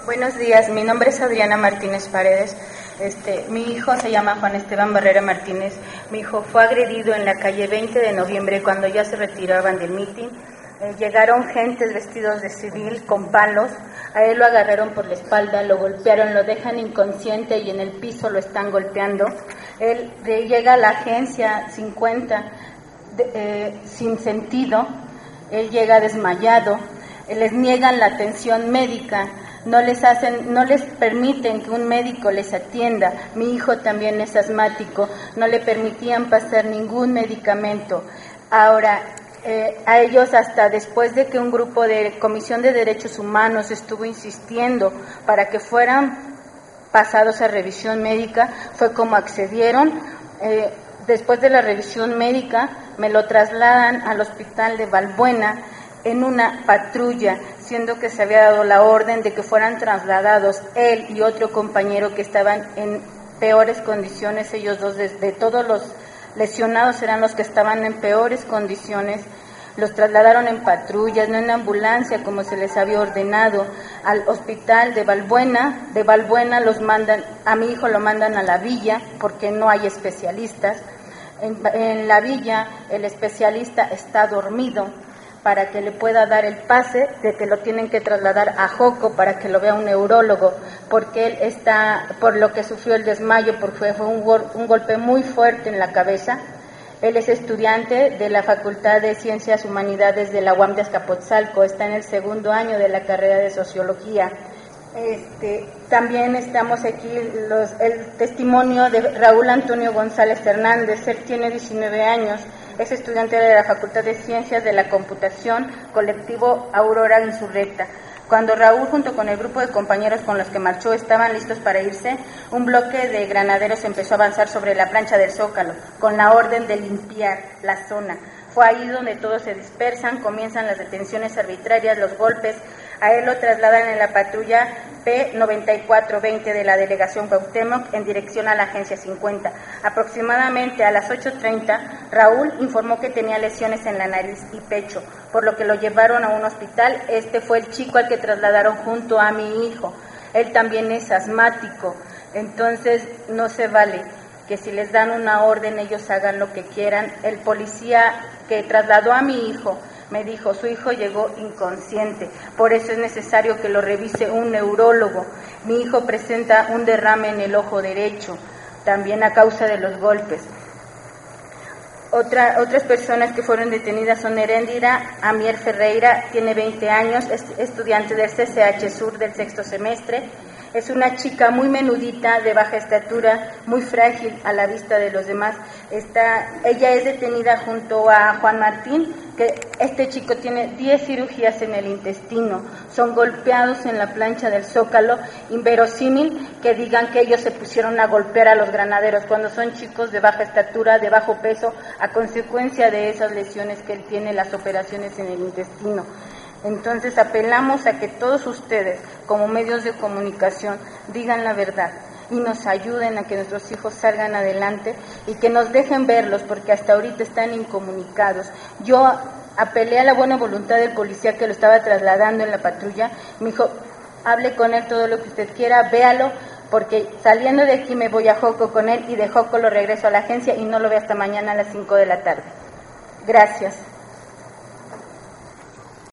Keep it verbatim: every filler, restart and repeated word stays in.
Buenos días, mi nombre es Adriana Martínez Paredes. Este, mi hijo se llama Juan Esteban Barrera Martínez. Mi hijo fue agredido en la calle veinte de noviembre cuando ya se retiraban del mitin. Eh, llegaron gentes vestidos de civil con palos, a él lo agarraron por la espalda, lo golpearon, lo dejan inconsciente y en el piso lo están golpeando. Él de, llega a la agencia cincuenta de, eh, sin sentido, él llega desmayado, les niegan la atención médica. No les hacen, no les permiten que un médico les atienda. Mi hijo también es asmático, no le permitían pasar ningún medicamento. Ahora, eh, a ellos hasta después de que un grupo de Comisión de Derechos Humanos estuvo insistiendo para que fueran pasados a revisión médica, fue como accedieron. Eh, después de la revisión médica, me lo trasladan al hospital de Balbuena en una patrulla, siendo que se había dado la orden de que fueran trasladados él y otro compañero que estaban en peores condiciones, ellos dos, de, de todos los lesionados eran los que estaban en peores condiciones. Los trasladaron en patrullas, no en ambulancia como se les había ordenado, al hospital de Balbuena. De Balbuena los mandan, a mi hijo lo mandan a la villa porque no hay especialistas. En, en la villa el especialista está dormido, para que le pueda dar el pase de que lo tienen que trasladar a Joco para que lo vea un neurólogo, porque él está, por lo que sufrió el desmayo, porque fue un, gol, un golpe muy fuerte en la cabeza. Él es estudiante de la Facultad de Ciencias Humanidades de la U A M de Azcapotzalco, está en el segundo año de la carrera de Sociología. Este, también estamos aquí los, el testimonio de Raúl Antonio González Hernández. Él tiene diecinueve años, es estudiante de la Facultad de Ciencias de la Computación, colectivo Aurora Insurrecta. Cuando Raúl junto con el grupo de compañeros con los que marchó estaban listos para irse, un bloque de granaderos empezó a avanzar sobre la plancha del Zócalo con la orden de limpiar la zona. Fue ahí donde todos se dispersan, comienzan las detenciones arbitrarias, los golpes. A él lo trasladan en la patrulla P noventa y cuatro veinte de la delegación Cuauhtémoc en dirección a la agencia cincuenta. Aproximadamente a las ocho treinta, Raúl informó que tenía lesiones en la nariz y pecho, por lo que lo llevaron a un hospital. Este fue el chico al que trasladaron junto a mi hijo. Él también es asmático, entonces no se vale que si les dan una orden ellos hagan lo que quieran. El policía que trasladó a mi hijo me dijo, su hijo llegó inconsciente, por eso es necesario que lo revise un neurólogo. Mi hijo presenta un derrame en el ojo derecho, también a causa de los golpes. Otra, otras personas que fueron detenidas son Heréndira Amier Ferreira, tiene veinte años, es estudiante del C C H Sur del sexto semestre. Es una chica muy menudita, de baja estatura, muy frágil a la vista de los demás. Está, ella es detenida junto a Juan Martín, que este chico tiene diez cirugías en el intestino. Son golpeados en la plancha del Zócalo. Inverosímil que digan que ellos se pusieron a golpear a los granaderos cuando son chicos de baja estatura, de bajo peso, a consecuencia de esas lesiones que él tiene, las operaciones en el intestino. Entonces apelamos a que todos ustedes, como medios de comunicación, digan la verdad y nos ayuden a que nuestros hijos salgan adelante y que nos dejen verlos, porque hasta ahorita están incomunicados. Yo apelé a la buena voluntad del policía que lo estaba trasladando en la patrulla. Me dijo, hable con él todo lo que usted quiera, véalo, porque saliendo de aquí me voy a Joco con él y de Joco lo regreso a la agencia y no lo veo hasta mañana a las cinco de la tarde. Gracias.